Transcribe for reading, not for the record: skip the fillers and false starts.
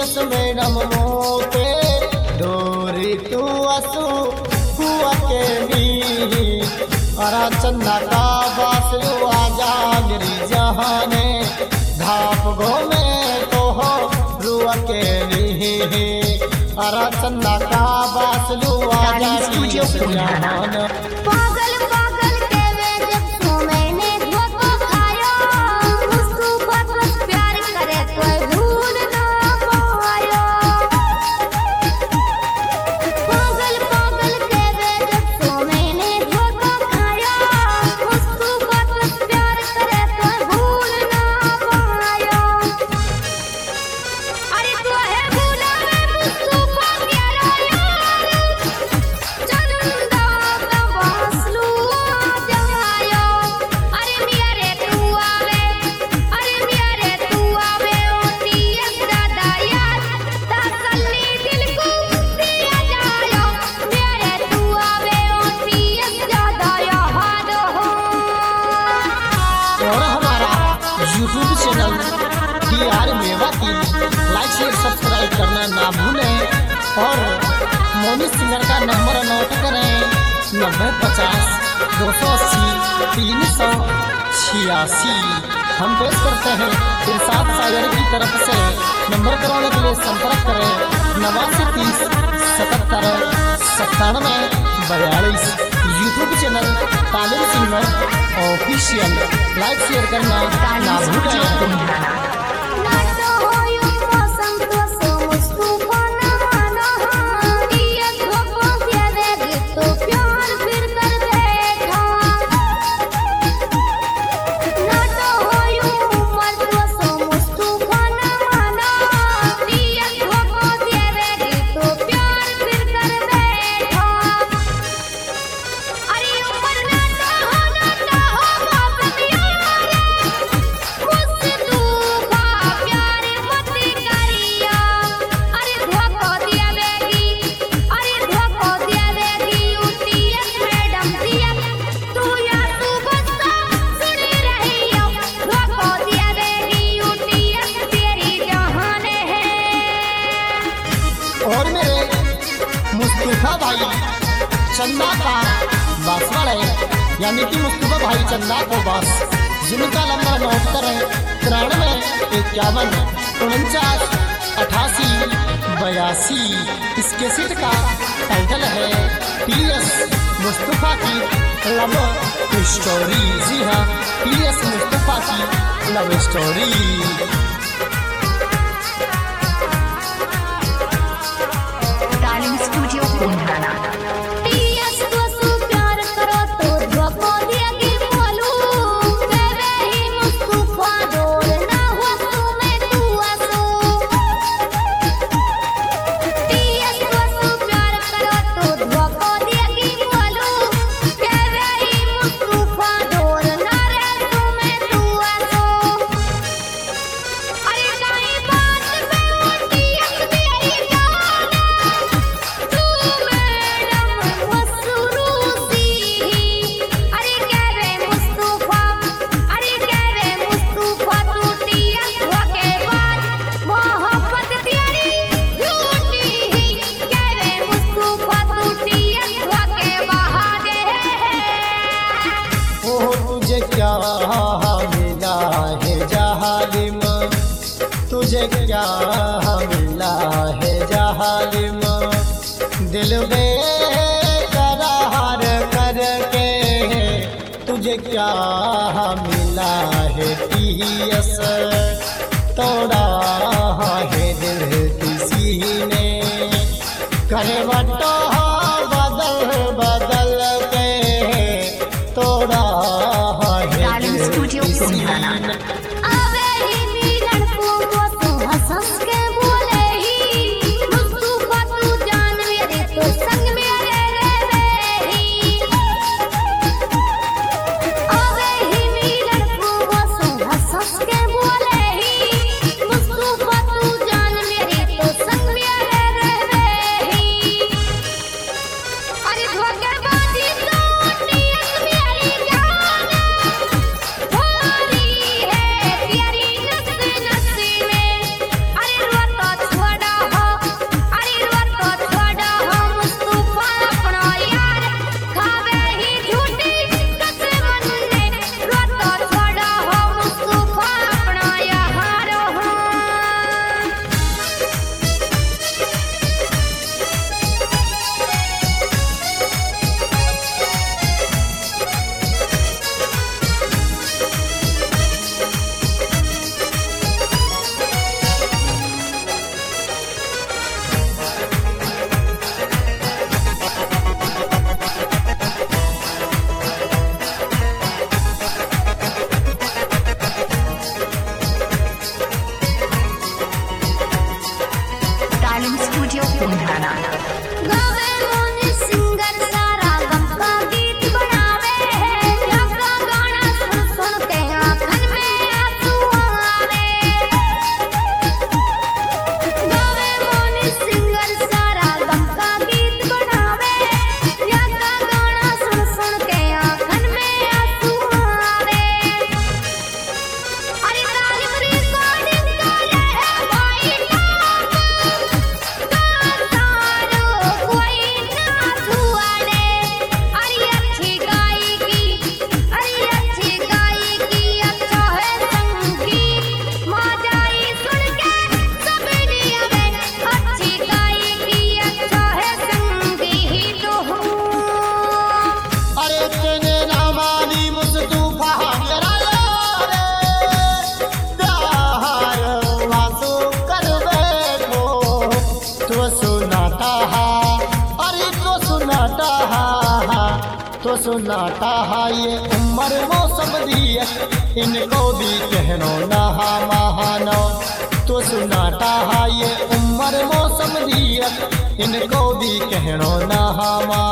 PS madam मोते डोरी तू असू हुआ के नी अरा चंदा का बासु आजा मेरी जहाने धाप घोमे तो हो रुआ के नी अरा चंदा का बासु आजा मेरी जहाने यूट्यूब चैनल DR मेवा की लाइक शेयर सब्सक्राइब करना ना भूलें और मोनी सिंगर का नंबर नोट करें 9050 280 386। हम पेश करते हैं इरशाद सागर की तरफ से। नंबर कराने के लिए संपर्क करें 8930 77 97 42। YouTube channel Talim singer official like share करना ना भूलें। और मेरे मुस्तफा भाई चंदा का बास वाले यानी कि मुस्तफा भाई चंदा को बास, जिनका नंबर नोट करें 93 51 49 88 82। इसके सीट का टाइटल है PS मुस्तफा की लव स्टोरी। जी हाँ, PS मुस्तफा की लव स्टोरी। क्या मिला है जहालिम, तुझे क्या मिला है जहालिम, दिल बेकरार करके तुझे क्या मिला है PS, तोड़ा है दिल किसी ने करवटो बदल बदल के तोड़ा गाना। गावे मोनी सिंगर सारा गम का गीत बनावे है, याका गाना सुन सुन के आँखन में आंसू आवे। गावे मोनी सिंगर सारा गम का गीत बनावे, याका गाना सुन सुन के आँखन में आंसू आवे। अरे तालिम रिकॉर्डिंग करे है भाई तो सुनाता है ये उम्र मौसम दिए इनको भी कहनो ना महानो। तो सुनाता है ये उम्र मौसम दिए इनको भी कहनो ना